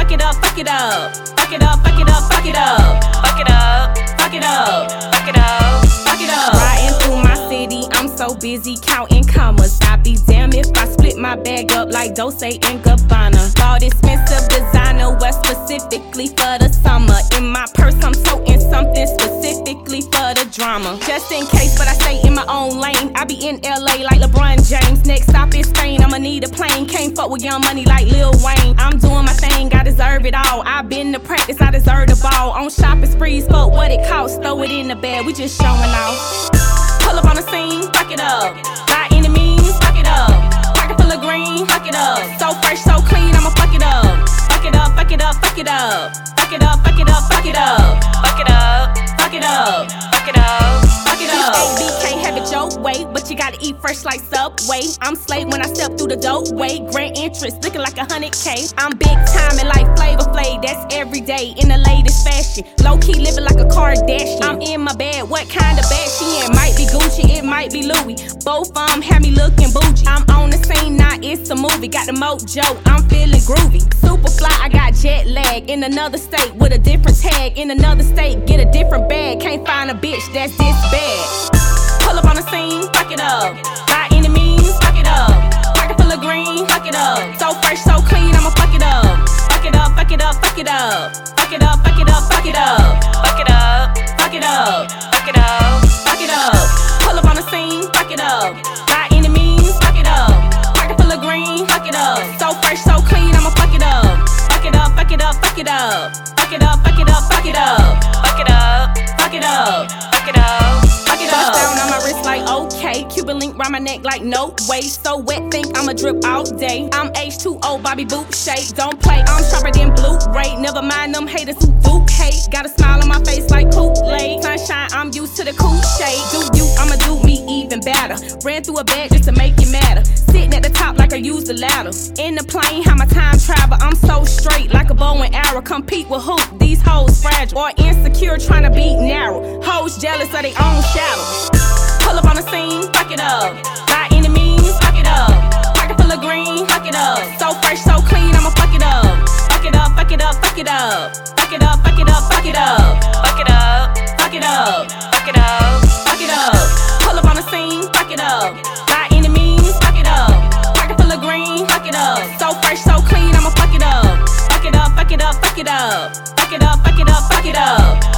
fuck it up, fuck it up. Fuck it up, fuck it up, fuck it up. Fuck it up, fuck it up, fuck it up, fuck it up. Riding through my city, I'm so busy counting commas. I'd be damned if I split my bag up like Dolce & Gabbana. Bought expensive designer wear specifically for the summer. In my purse, I'm toting something specifically for the drama. Just in case, but I stay in my own lane. I be in LA like LeBron James. Next stop is Spain, I'ma need a plane. Can't fuck with Young Money like Lil Wayne. I'm doing my thing, I deserve it all. I've been to practice, I deserve the ball. On shopping sprees, fuck what it costs. Throw it in the bag, we just showing off. Pull up on the scene, fuck it up. By any means, fuck it up. Pocket full of green, fuck it up. So fresh, so clean, I'ma fuck it up. Fuck it up, fuck it up, fuck it up. Fuck it up, fuck it up, fuck it up. Fuck it up, fuck it up, fuck it up, fuck it up. AB can't have it your way, but you gotta eat fresh like Subway. I'm slave when I step through the doorway. Grand entrance, looking like 100K. I'm big time and like Flavor Flav, that's every day in the latest fashion. Low key living like a Kardashian. I'm in my bed, what kind of bag she in? Might be Gucci, it might be Louis. Both have me looking bougie. I'm on the scene, now it's a movie. Got the mojo, I'm feeling groovy. Super fly, I got jet lag. In another state with a different tag. In another state, get a different bag. Can't find a bitch that's this bad. Pull up on the scene, fuck it up. By any means, fuck it up. Pocket full of green, fuck it up. So fresh, so clean, I'ma fuck it up. Fuck it up, fuck it up, fuck it up. Fuck it up, fuck it up, fuck it up. Fuck it up, fuck it up, fuck it up, fuck it up. Pull up on the scene, fuck it up. By any means, fuck it up. Pocket full of green, fuck it up. So fresh, so clean, I'ma fuck it up. Fuck it up, fuck it up, fuck it up. Fuck it up, fuck it up, fuck it up. Fuck it up, fuck it up, fuck it up. Bust down on my wrist like okay. Cuban link round my neck like no way. So wet, think I'ma drip all day. I'm H2O, Bobby Boot shake. Don't play, I'm sharper than Blu-ray. Never mind them haters who do hate. Got a smile on my face like Kool-Aid. Sunshine, I'm used to the cool shade. Do you, I'ma do me even better. Ran through a bag just to make it matter. Sitting at the top like I used the ladder. In the plane, how my time travel. I'm so straight like a bow and arrow. Compete with who? These hoes fragile or insecure, trying to be narrow. Hoes jealous of their own shadow. Pull up on the scene, fuck it up. By any means, fuck it up. Pocket full of green, fuck it up. So fresh, so clean, I'ma fuck it up. Fuck it up, fuck it up, fuck it up. Fuck it up, fuck it up, fuck it up. Fuck it up, fuck it up, fuck it up, fuck it up. Pull up on the scene, fuck it up. By any means, fuck it up. Pocket full of green, fuck it up. So fresh, so clean, I'ma fuck it up. Fuck it up, fuck it up, fuck it up. Fuck it up, fuck it up, fuck it up.